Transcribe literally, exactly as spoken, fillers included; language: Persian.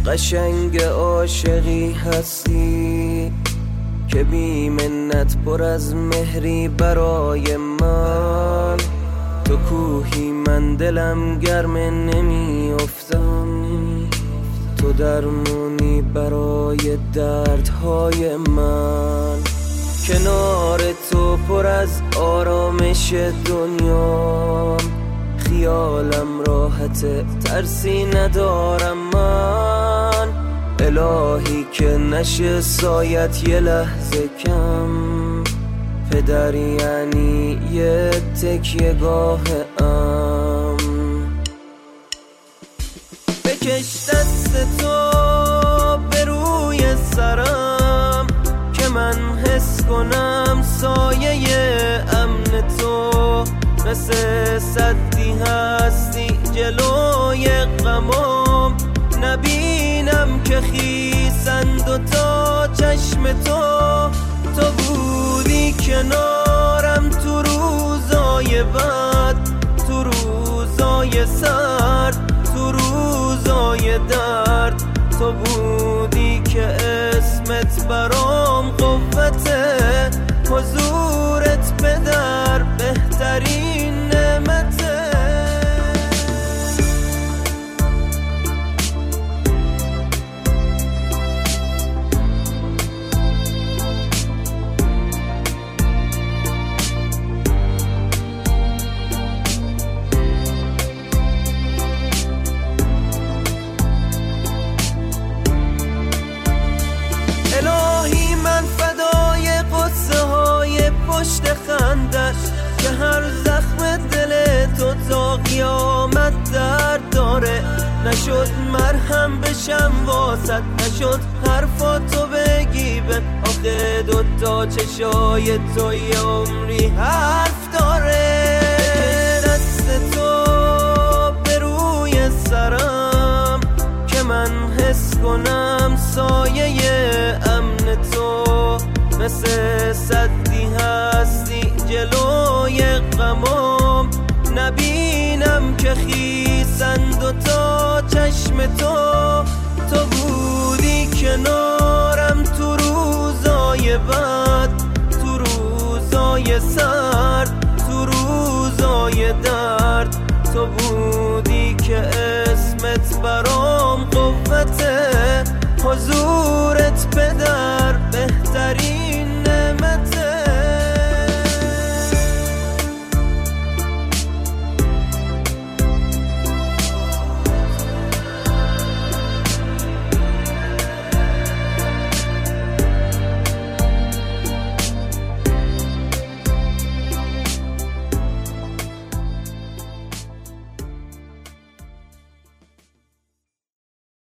قشنگ عاشقی هستی که بی منت پر از مهری برای من. تو کوهی من دلم گرم نمی افتم، تو درمونی برای دردهای من. کنار تو پر از آرامش دنیا، خیالم راحته ترسی ندارم من. الهی که نشه سایت یه لحظه کم، پدر یعنی یه تکیه گاه ام. بکش دست تو به روی سرم که من حس کنم سایه امن تو. مثل صدی هستی جلوی غمام، نبینم که خیسند و تا چشم تو. تو بودی کنارم تو روزای بد، تو روزای سرد، تو روزای درد. تو بودی که اسمت برام قوته، حضورت پدر بهترین نعمته. الهی من فدای قصه های پشت خندش، که هر زخم دل تو تا قیامت درد داره. نشد مرهم بشم واسط، نشد حرفاتو بگی به آخه دوتا چشای تو یه عمری حرف داره. دست تو به روی سرم که من حس کنم سایه امن تو. مثل صدی هستی جلوی غمام، نبینم که خیسند و تا چشم تو. تو بودی کنارم تو روزای بد، تو روزای سرد، تو روزای درد. تو بودی